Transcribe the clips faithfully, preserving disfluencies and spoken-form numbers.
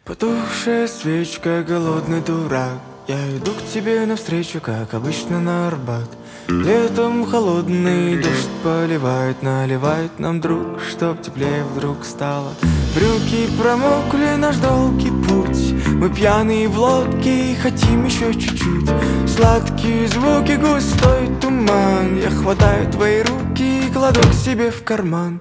Потухшая свечка, голодный дурак. Я иду к тебе навстречу, как обычно на Арбат. Летом холодный дождь поливает, наливает нам друг, чтоб теплее вдруг стало. Брюки промокли, наш долгий путь. Мы пьяные в лодке и хотим еще чуть-чуть. Сладкие звуки, густой туман. Я хватаю твои руки и кладу к себе в карман.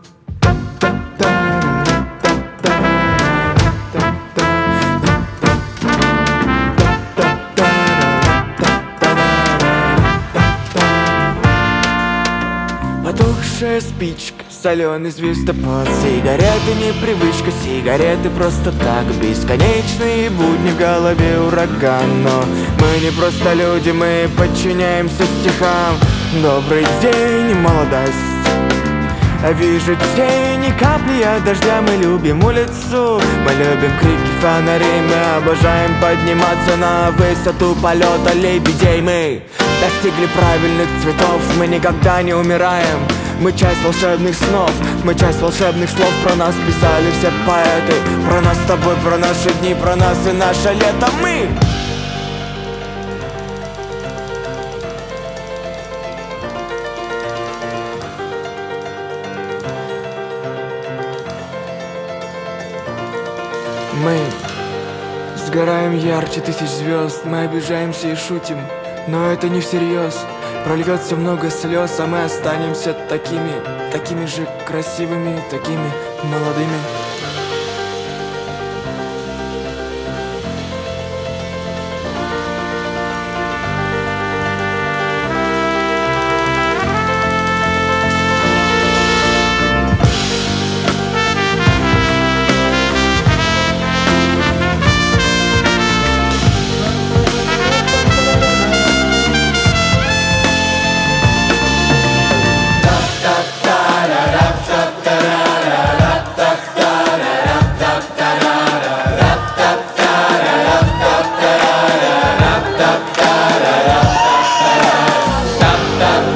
Потухшая спичка, соленый звездопад. Сигареты не привычка, сигареты просто так. Бесконечные будни, в голове ураган. Но мы не просто люди, мы подчиняемся стихам. Добрый день, молодость. Вижу тени, капли от дождя. Мы любим улицу, мы любим крики фонарей. Мы обожаем подниматься на высоту полета лебедей. Мы достигли правильных цветов, мы никогда не умираем. Мы часть волшебных снов, мы часть волшебных слов. Про нас писали все поэты, про нас с тобой, про наши дни, про нас и наше лето. Мы Мы сгораем ярче тысяч звезд. Мы обижаемся и шутим, но это не всерьез. Прольется много слез, а мы останемся такими, такими же красивыми, такими молодыми. Stop,